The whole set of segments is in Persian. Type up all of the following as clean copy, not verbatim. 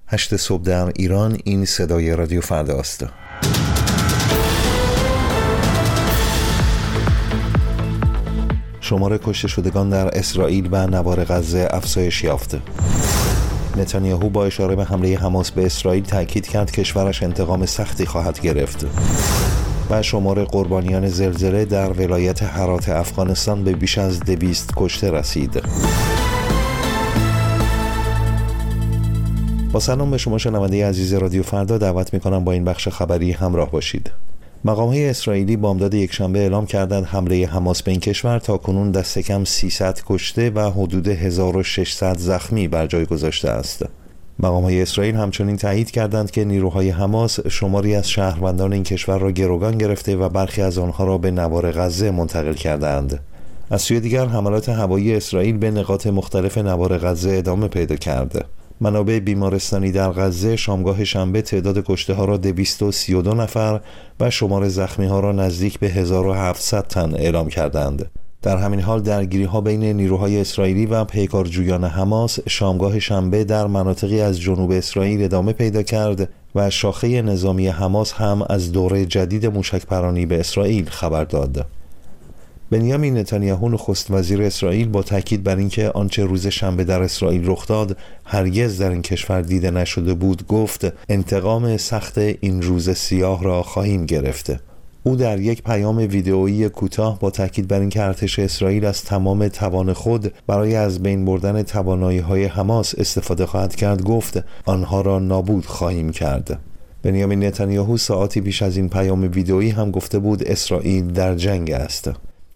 8 صبح در ایران. این صدای رادیو فردا است. شمار کشته شدگان در اسرائیل و نوار غزه افزایش یافته. نتانیاهو با اشاره به حمله حماس به اسرائیل تاکید کرد کشورش انتقام سختی خواهد گرفت. و شمار قربانیان زلزله در ولایت هرات افغانستان به بیش از 200 کشته رسید. با سلام به شما شنونده عزیز رادیو فردا، دعوت می‌کنم با این بخش خبری همراه باشید. مقام‌های اسرائیلی بامداد یکشنبه اعلام کردند حمله حماس به این کشور تاکنون دست کم 300 کشته و حدود 1600 زخمی بر جای گذاشته است. مقام‌های اسرائیل همچنین تایید کردند که نیروهای حماس شماری از شهروندان این کشور را گروگان گرفته و برخی از آنها را به نوار غزه منتقل کردند. از سوی دیگر حملات هوایی اسرائیل به نقاط مختلف نوار غزه ادامه پیدا کرد. منابع بیمارستانی در غزه شامگاه شنبه تعداد کشته ها را 232 نفر و شمار زخمی ها را نزدیک به 1700 تن اعلام کردند. در همین حال درگیری ها بین نیروهای اسرائیلی و پیکارجویان حماس شامگاه شنبه در مناطقی از جنوب اسرائیل ادامه پیدا کرد و شاخه نظامی حماس هم از دوره جدید موشک‌پرانی به اسرائیل خبر داد. بنیامین نتانیاهو نخست وزیر اسرائیل با تاکید بر اینکه آنچه روز شنبه در اسرائیل رخ داد هرگز در این کشور دیده نشده بود گفت انتقام سخت این روز سیاه را خواهیم گرفت. او در یک پیام ویدئویی کوتاه با تاکید بر اینکه ارتش اسرائیل از تمام توان خود برای از بین بردن توانایی‌های حماس استفاده خواهد کرد گفت آنها را نابود خواهیم کرد. بنیامین نتانیاهو ساعاتی پیش از این پیام ویدئویی هم گفته بود اسرائیل در جنگ است.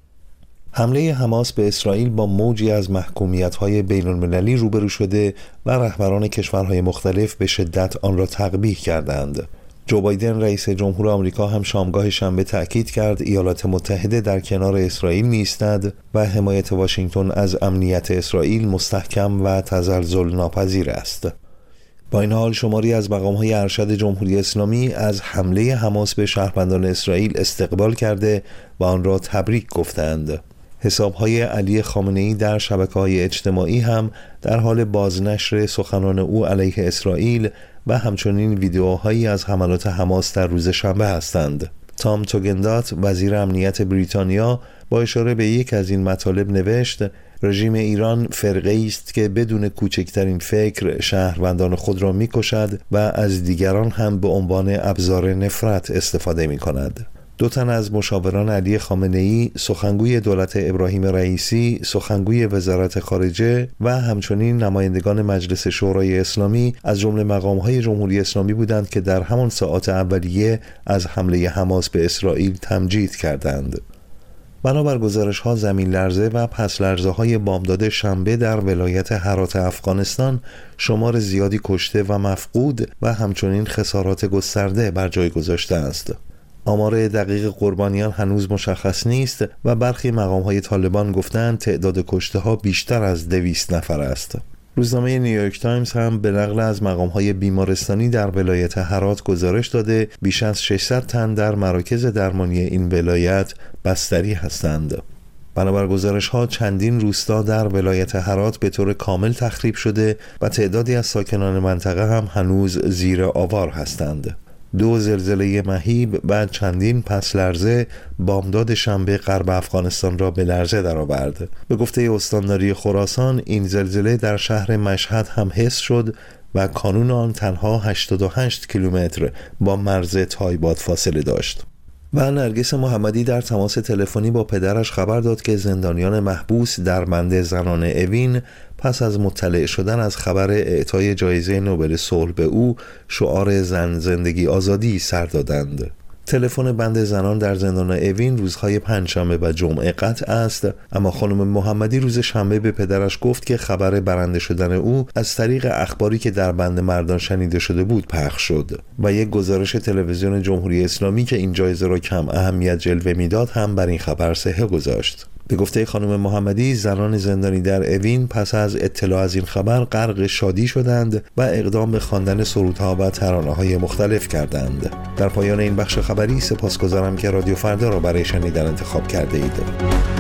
حمله حماس به اسرائیل با موجی از محکومیت‌های بین‌المللی روبرو شده و رهبران کشورهای مختلف به شدت آن را تقبیح کردند. جو بایدن رئیس جمهور آمریکا هم شامگاه شنبه تأکید کرد ایالات متحده در کنار اسرائیل می‌ایستد و حمایت واشنگتن از امنیت اسرائیل مستحکم و تزلزل ناپذیر است. با این حال شماری از مقام‌های ارشد جمهوری اسلامی از حمله حماس به شهروندان اسرائیل استقبال کرده و آن را تبریک گفتند. حساب‌های علی خامنه‌ای در شبکه‌های اجتماعی هم در حال بازنشر سخنان او علیه اسرائیل و همچنین ویدیوهایی از حملات حماس در روز شنبه هستند. تام توگندات وزیر امنیت بریتانیا با اشاره به یک از این مطالب نوشت رژیم ایران فرقه‌ای است که بدون کوچکترین فکر شهروندان خود را می‌کشد و از دیگران هم به عنوان ابزار نفرت استفاده می‌کند. 2 تن از مشاوران علی خامنه‌ای، سخنگوی دولت ابراهیم رئیسی، سخنگوی وزارت خارجه و همچنین نمایندگان مجلس شورای اسلامی از جمله مقام‌های جمهوری اسلامی بودند که در همان ساعات اولیه از حمله حماس به اسرائیل تمجید کردند. بنابر گزارش‌ها زمین لرزه و پس لرزه‌های بامداد شنبه در ولایت هرات افغانستان شمار زیادی کشته و مفقود و همچنین خسارات گسترده بر جای گذاشته است. آمار دقیق قربانیان هنوز مشخص نیست و برخی مقام‌های طالبان گفتند تعداد کشته‌ها بیشتر از 200 نفر است. روزنامه نیویورک تایمز هم به نقل از مقام‌های بیمارستانی در ولایت هرات گزارش داده بیش از 600 تن در مراکز درمانی این ولایت بستری هستند. بنابر گزارش‌ها چندین روستا در ولایت هرات به طور کامل تخریب شده و تعدادی از ساکنان منطقه هم هنوز زیر آوار هستند. 2 زلزله مهیب و چندین پس لرزه بامداد شنبه غرب افغانستان را به لرزه درآورد. به گفته استانداری خراسان این زلزله در شهر مشهد هم حس شد و کانون آن تنها 88 کیلومتر با مرز تایباد فاصله داشت. و نرگس محمدی در تماس تلفنی با پدرش خبر داد که زندانیان محبوس در بند زنان اوین پس از مطلع شدن از خبر اعطای جایزه نوبل صلح به او شعار زن زندگی آزادی سر دادند. تلفن بند زنان در زندان اوین روزهای پنجشنبه و جمعه قطع است، اما خانم محمدی روز شنبه به پدرش گفت که خبر برنده شدن او از طریق اخباری که در بند مردان شنیده شده بود پخش شد و یک گزارش تلویزیون جمهوری اسلامی که این جایزه را کم اهمیت جلوه میداد هم بر این خبر صحه گذاشت. به گفته خانم محمدی زنان زندانی در اوین پس از اطلاع از این خبر غرق شادی شدند و اقدام به خواندن سرودها و ترانه‌های مختلف کردند. در پایان این بخش خبری سپاسگزارم که رادیو فردا را برای شنیدن انتخاب کرده اید.